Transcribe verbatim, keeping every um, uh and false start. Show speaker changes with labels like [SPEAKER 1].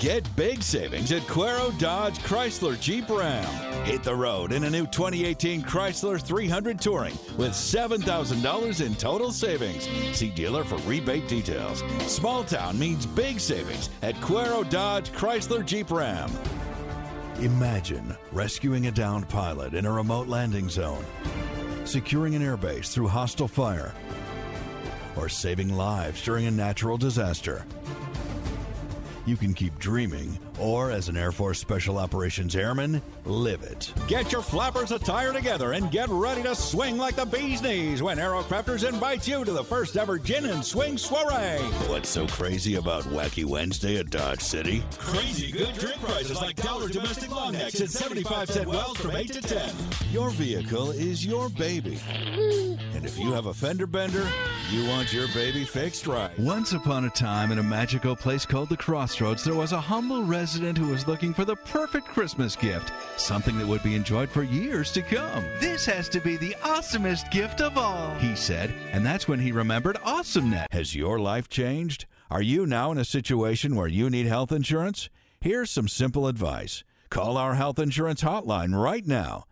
[SPEAKER 1] Get big savings at Cuero Dodge Chrysler Jeep Ram. Hit the road in a new twenty eighteen Chrysler three hundred Touring with seven thousand dollars in total savings. See dealer for rebate details. Small town means big savings at Cuero Dodge Chrysler Jeep Ram. Imagine rescuing a downed pilot in a remote landing zone, securing an airbase through hostile fire, or saving lives during a natural disaster. You can keep dreaming, or as an Air Force Special Operations Airman, live it. Get your flappers attire together and get ready to swing like the bee's knees when Aerocrafters invites you to the first ever Gin and Swing Soiree. What's so crazy about Wacky Wednesday at Dodge City? Crazy good drink prices like dollar domestic long necks and seventy-five cent wells from eight to ten. Your vehicle is your baby. And if you have a fender bender, you want your baby fixed right.
[SPEAKER 2] Once upon a time in a magical place called the Crossroads, there was a humble resident who was looking for the perfect Christmas gift, something that would be enjoyed for years to come. "This has to be the awesomest gift of all," he said, and that's when he remembered AwesomeNet.
[SPEAKER 1] Has your life changed? Are you now in a situation where you need health insurance? Here's some simple advice. Call our health insurance hotline right now.